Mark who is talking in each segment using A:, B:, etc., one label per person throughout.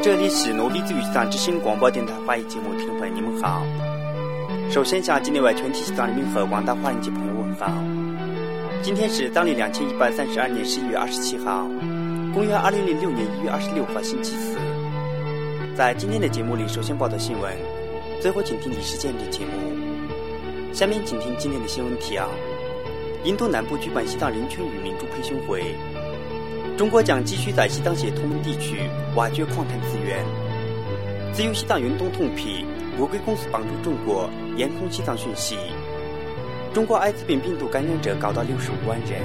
A: 这里是诺比自由西藏之声广播电台华语节目，听众朋友你们好。首先向境内外全体西藏人民和广大华人籍朋友问好。今天是当地2132年11月27号，公元2006年1月26号星期四。在今天的节目里，首先报道新闻，最后请听第10件的节目。下面请听今天的新闻提要：印度南部举办西藏人权与民主培训会。中国将继续在西藏协同盟地区挖掘矿产资源。自由西藏运动痛批国贵公司帮助中国严控西藏讯息。中国艾滋病病毒感染者高达65万人。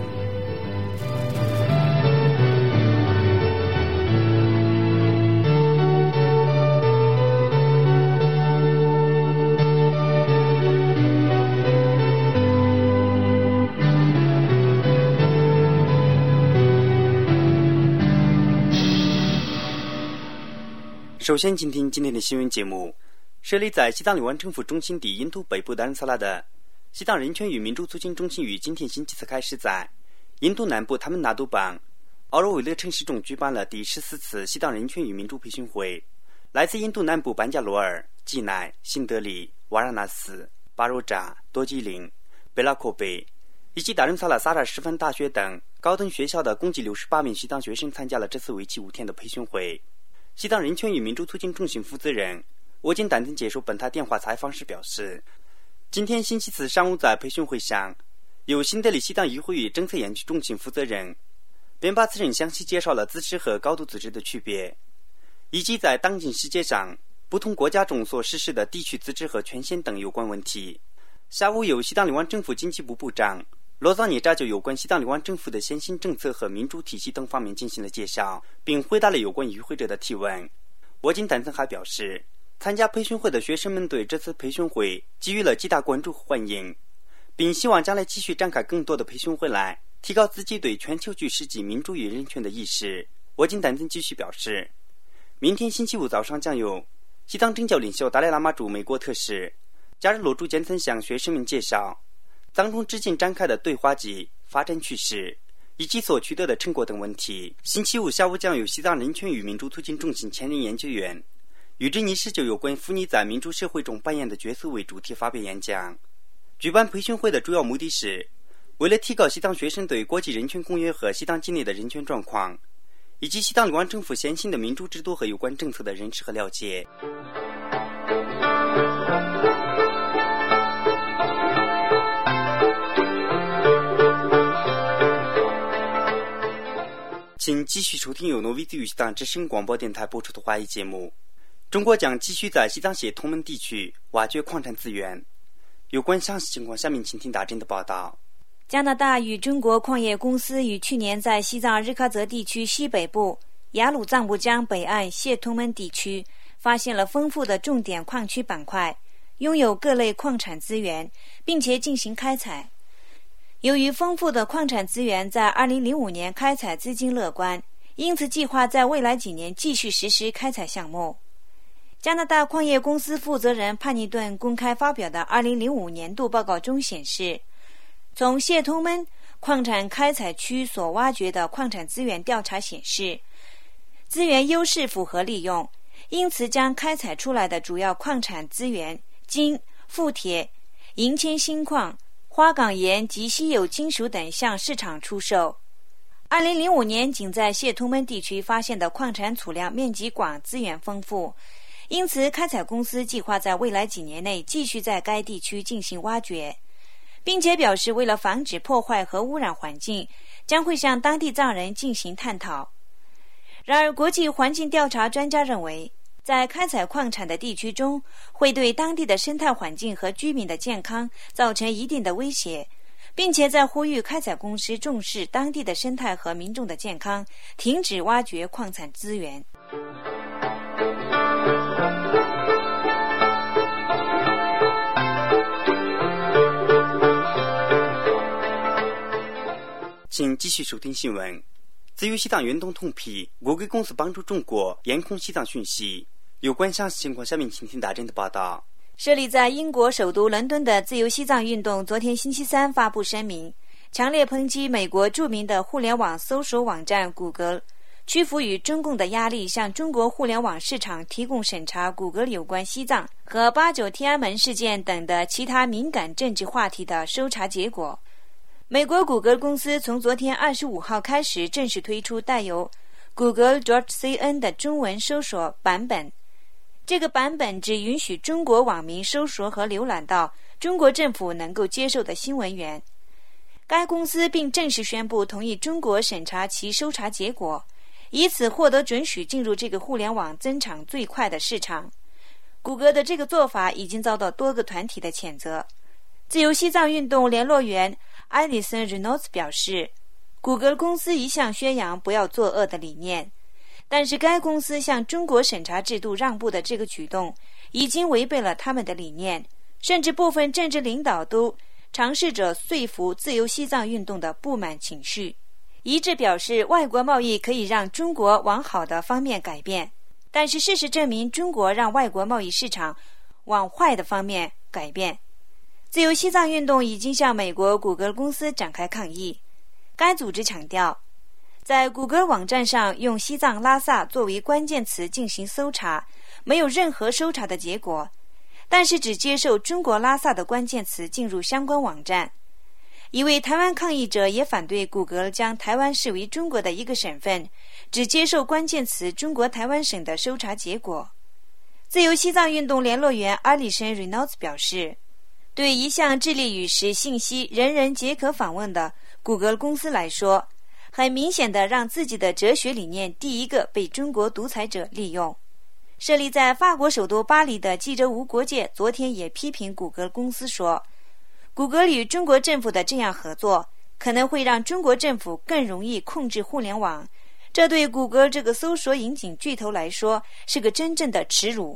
A: 首先请听今天的新闻节目。设立在西藏流湾政府中心地印度北部达仁萨拉的西藏人权与民主促进中心于今天星期四开始在印度南部他们纳都邦奥罗维勒城市中举办了第14次西藏人权与民主培训会。来自印度南部班加罗尔、济南、新德里、瓦拉纳斯、巴若扎、多吉林、贝拉阔贝以及达仁萨拉萨拉师范大学等高等学校的共计68名西藏学生参加了这次为期5天的培训会。西藏人权与民主促进中心负责人沃金丹登接受本台电话采访时表示，今天星期四上午在培训会上，由新德里西藏议会与政策研究中心负责人便把此人详细介绍了自治和高度自治的区别，以及在当今世界上不同国家中所实施的地区自治和权限等有关问题。下午由西藏流湾政府经济部部长罗藏涅扎就有关西藏流湾政府的先行政策和民主体系等方面进行了介绍，并回答了有关与会者的提问。沃金丹登还表示，参加培训会的学生们对这次培训会给予了极大关注和欢迎，并希望将来继续展开更多的培训会来提高自己对全球局势及民主与人权的意识。沃金丹登继续表示，明天星期五早上将有西藏政教领袖达赖喇嘛驻美国特使加日罗珠坚曾向学生们介绍当中至今展开的对话及发展趋势以及所取得的成果等问题。星期五下午将有西藏人权与民主促进中心前任研究员于之尼是就有关妇女在民主社会中扮演的角色为主题发表演讲。举办培训会的主要目的是为了提高西藏学生对国际人权公约和西藏境内的人权状况以及西藏流湾政府先行的民主制度和有关政策的认识和了解。请继续收听由诺维自由西藏之声广播电台播出的华语节目。中国将继续在西藏协同盟地区挖掘矿产资源。有关详细情况，下面请听大真的报道。
B: 加拿大与中国矿业公司于去年在西藏日喀则地区西北部雅鲁藏布江北岸协同盟地区发现了丰富的重点矿区板块，拥有各类矿产资源，并且进行开采。由于丰富的矿产资源在2005年开采资金乐观，因此计划在未来几年继续实施开采项目。加拿大矿业公司负责人帕尼顿公开发表的2005年度报告中显示，从协同盟矿产开采区所挖掘的矿产资源调查显示，资源优势符合利用，因此将开采出来的主要矿产资源金、富铁、银铅锌矿、花岗岩及稀有金属等向市场出售。2005年仅在协同盟地区发现的矿产储量面积广，资源丰富，因此开采公司计划在未来几年内继续在该地区进行挖掘，并且表示为了防止破坏和污染环境，将会向当地藏人进行探讨。然而，国际环境调查专家认为，在开采矿产的地区中会对当地的生态环境和居民的健康造成一定的威胁，并且在呼吁开采公司重视当地的生态和民众的健康，停止挖掘矿产资源。
A: 请继续收听新闻。自由西藏运动痛批国贵公司帮助中国严控西藏讯息。有关详细情况，下面请听大真的报道。
B: 设立在英国首都伦敦的自由西藏运动昨天星期三发布声明，强烈抨击美国著名的互联网搜索网站谷歌屈服于中共的压力，向中国互联网市场提供审查谷歌有关西藏和89天安门事件等的其他敏感政治话题的搜查结果。美国谷歌公司从昨天25号开始正式推出带有 Google.cn 的中文搜索版本。这个版本只允许中国网民搜索和浏览到中国政府能够接受的新闻源。该公司并正式宣布同意中国审查其搜查结果，以此获得准许进入这个互联网增长最快的市场。谷歌的这个做法已经遭到多个团体的谴责。自由西藏运动联络员艾利森·瑞诺兹表示，谷歌公司一向宣扬不要作恶的理念，但是该公司向中国审查制度让步的这个举动已经违背了他们的理念，甚至部分政治领导都尝试着说服自由西藏运动的不满情绪，一致表示外国贸易可以让中国往好的方面改变，但是事实证明中国让外国贸易市场往坏的方面改变。自由西藏运动已经向美国谷歌公司展开抗议。该组织强调，在谷歌网站上用西藏拉萨作为关键词进行搜查，没有任何搜查的结果，但是只接受中国拉萨的关键词进入相关网站。一位台湾抗议者也反对谷歌将台湾视为中国的一个省份，只接受关键词中国台湾省的搜查结果。自由西藏运动联络员阿里森·瑞诺兹表示，对一向致力于使信息人人皆可访问的谷歌公司来说，很明显的让自己的哲学理念第一个被中国独裁者利用。设立在法国首都巴黎的记者无国界昨天也批评谷歌公司说，谷歌与中国政府的这样合作可能会让中国政府更容易控制互联网，这对谷歌这个搜索引擎巨头来说是个真正的耻辱。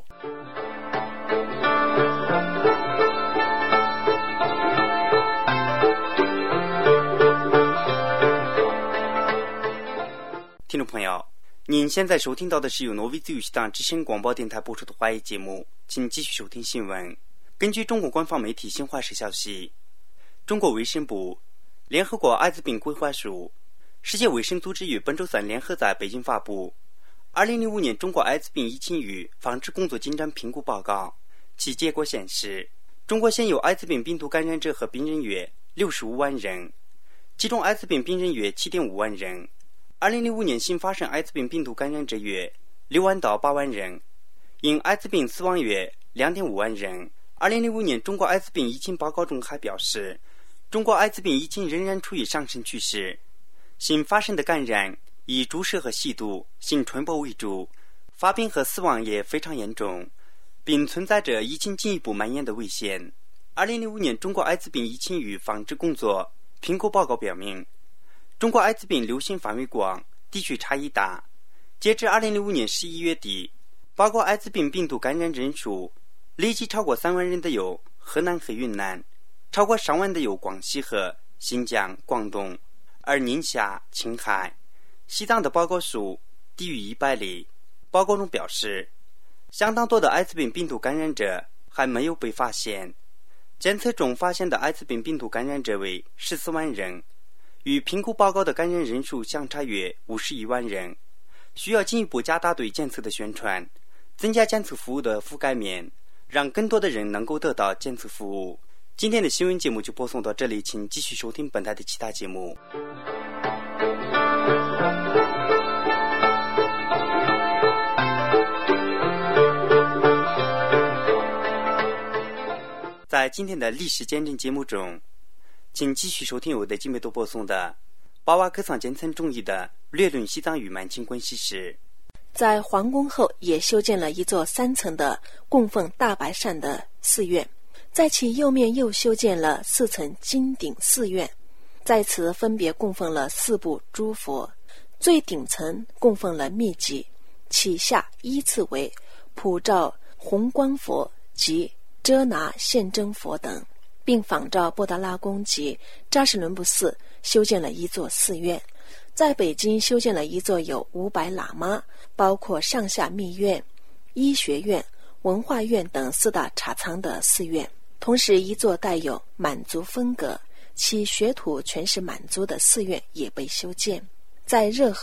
A: 听众朋友，您现在收听到的是由挪威自由西藏之声广播电台播出的华语节目，请继续收听新闻。根据中国官方媒体新华社消息，中国卫生部、联合国艾滋病规划署、世界卫生组织于本周三联合在北京发布2005年中国艾滋病疫情与防治工作进展评估报告。其结果显示，中国现有艾滋病病毒感染者和病人约65万人，其中艾滋病病人约 7.5 万人。2005年新发生艾滋病病毒感染者约6万到8万人，因艾滋病死亡约 2.5 万人。2005年中国艾滋病疫情报告中还表示，中国艾滋病疫情仍然处于上升趋势，新发生的感染以注射和吸毒性传播为主，发病和死亡也非常严重，并存在着疫情进一步蔓延的危险。2005年中国艾滋病疫情与防治工作评估报告表明，中国艾滋病流行范围广，地区差异大。截至2005年11月底，包括艾滋病病毒感染人数累计超过3万人的有河南和云南，超过上万的有广西和新疆、广东，而宁夏、青海、西藏的报告数低于100例。报告中表示，相当多的艾滋病病毒感染者还没有被发现，检测中发现的艾滋病病毒感染者为14万人，与评估报告的感染人数相差约51万人，需要进一步加大对检测的宣传，增加检测服务的覆盖面，让更多的人能够得到检测服务。今天的新闻节目就播送到这里，请继续收听本台的其他节目。在今天的历史见证节目中，请继续收听由的金美多播送的巴瓦克桑坚村中医的略论西藏与满清关系史。
C: 在皇宫后也修建了一座3层的供奉大白扇的寺院，在其右面又修建了4层金顶寺院，在此分别供奉了4部诸佛，最顶层供奉了密集，其下依次为普照红光佛及遮拿现真佛等，并仿照布达拉宫及扎什伦布寺修建了一座寺院。在北京修建了一座有500喇嘛，包括上下密院、医学院、文化院等4大塔仓的寺院，同时一座带有满族风格，其学徒全是满族的寺院也被修建。在热河、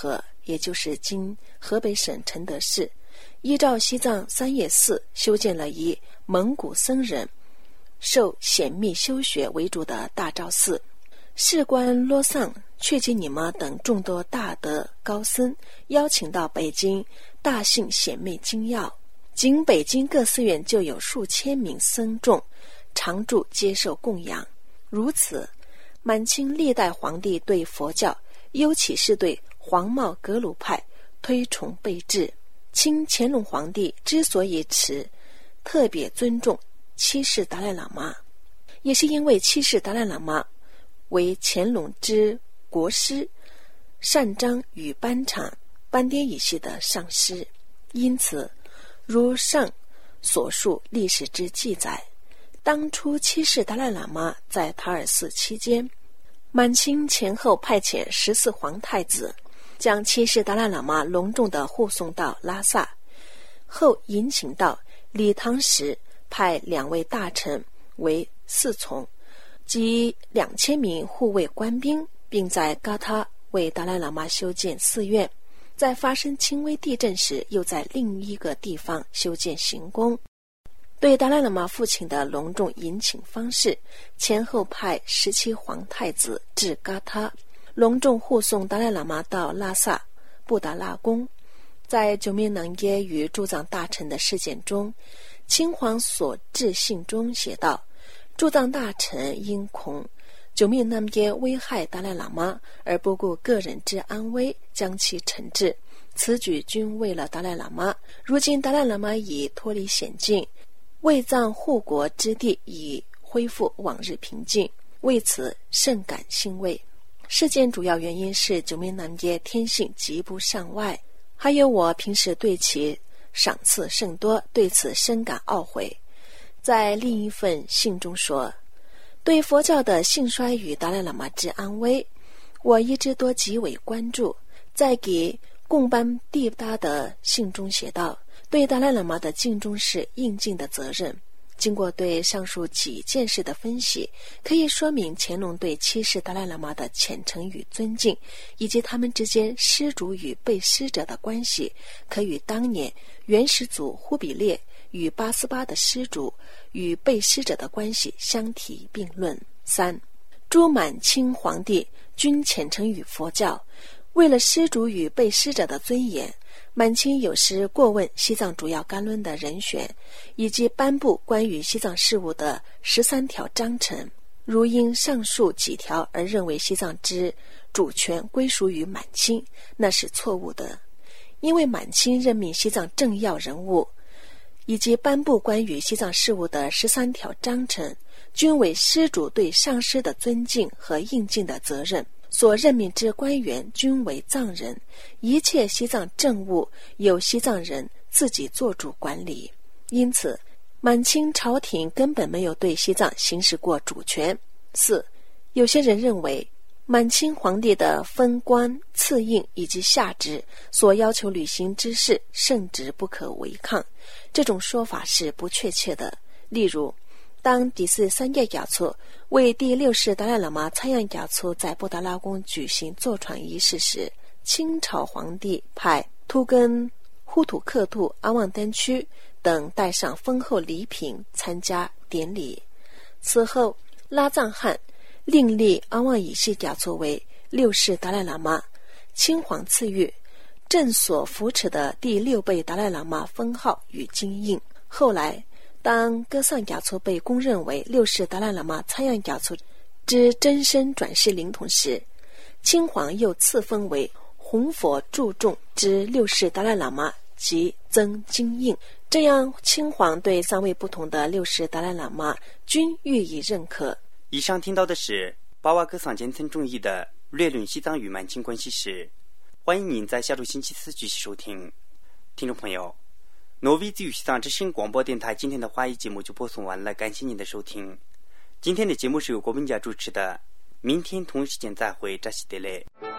C: 也就是今河北省承德市，依照西藏三叶寺修建了以蒙古僧人受显密修学为主的大昭寺。事关洛桑、却吉尼玛等众多大德高僧邀请到北京大信显密精要，仅北京各寺院就有数千名僧众常住接受供养。如此，满清历代皇帝对佛教，尤其是对黄帽格鲁派推崇备至。清乾隆皇帝之所以特别尊重七世达赖喇嘛，也是因为七世达赖喇嘛为乾隆之国师，善章与班禅、班颠一系的上师。因此，如上所述历史之记载，当初七世达赖喇嘛在塔尔寺期间，满清前后派遣14皇太子，将七世达赖喇嘛隆重地护送到拉萨，后迎请到理塘时，派2位大臣为侍从及2000名护卫官兵，并在嘎他为达赖喇嘛修建寺院。在发生轻微地震时，又在另一个地方修建行宫。对达赖喇嘛父亲的隆重迎请方式，前后派17皇太子至嘎他，隆重护送达赖喇嘛到拉萨布达拉宫。在九面南耶与驻藏大臣的事件中，清皇所致信中写道：驻藏大臣因恐九面南耶危害达赖喇嘛而不顾个人之安危，将其惩治，此举均为了达赖喇嘛。如今达赖喇嘛已脱离险境，卫藏护国之地已恢复往日平静，为此甚感欣慰。事件主要原因是九面南耶天性极不善外，还有我平时对其赏赐甚多，对此深感懊悔。在另一份信中说，对佛教的兴衰与达赖喇嘛之安危，我一直多极为关注。在给贡班蒂达的信中写道，对达赖喇嘛的尽忠是应尽的责任。经过对上述几件事的分析，可以说明乾隆对七世达赖喇嘛的虔诚与尊敬，以及他们之间施主与被施者的关系，可与当年元始祖忽必烈与八思巴的施主与被施者的关系相提并论。3. 诸满清皇帝均虔诚于佛教，为了施主与被施者的尊严，满清有时过问西藏主要纲论的人选，以及颁布关于西藏事务的13条章程。如因上述几条而认为西藏之主权归属于满清，那是错误的。因为满清任命西藏政要人物，以及颁布关于西藏事务的13条章程，均为施主对上师的尊敬和应尽的责任。所任命之官员均为藏人，一切西藏政务由西藏人自己做主管理，因此满清朝廷根本没有对西藏行使过主权。4. 有些人认为满清皇帝的封官赐印以及下旨所要求履行之事圣旨不可违抗，这种说法是不确切的。例如，当第13叶雅措为第6世达赖喇嘛参样雅措在布达拉宫举行坐船仪式时，清朝皇帝派图根呼图克图阿旺登区等带上丰厚礼品参加典礼。此后，拉藏汗另立阿旺乙系雅措为6世达赖喇嘛，清皇赐予正所扶持的第6辈达赖喇嘛封号与金印。后来，当哥桑雅措被公认为6世达赖喇嘛参样雅措之真身转世灵童时，清皇又赐封为弘佛注重之6世达赖喇嘛及增金印。这样，清皇对3位不同的6世达赖喇嘛均予以认可。
A: 以上听到的是巴瓦格桑坚村中译的略论西藏与满清关系史，欢迎您在下周星期4继续收听。听众朋友，挪威自由西藏之声广播电台今天的华语节目就播送完了，感谢您的收听。今天的节目是由国文家主持的，明天同一时间再会，扎西德勒。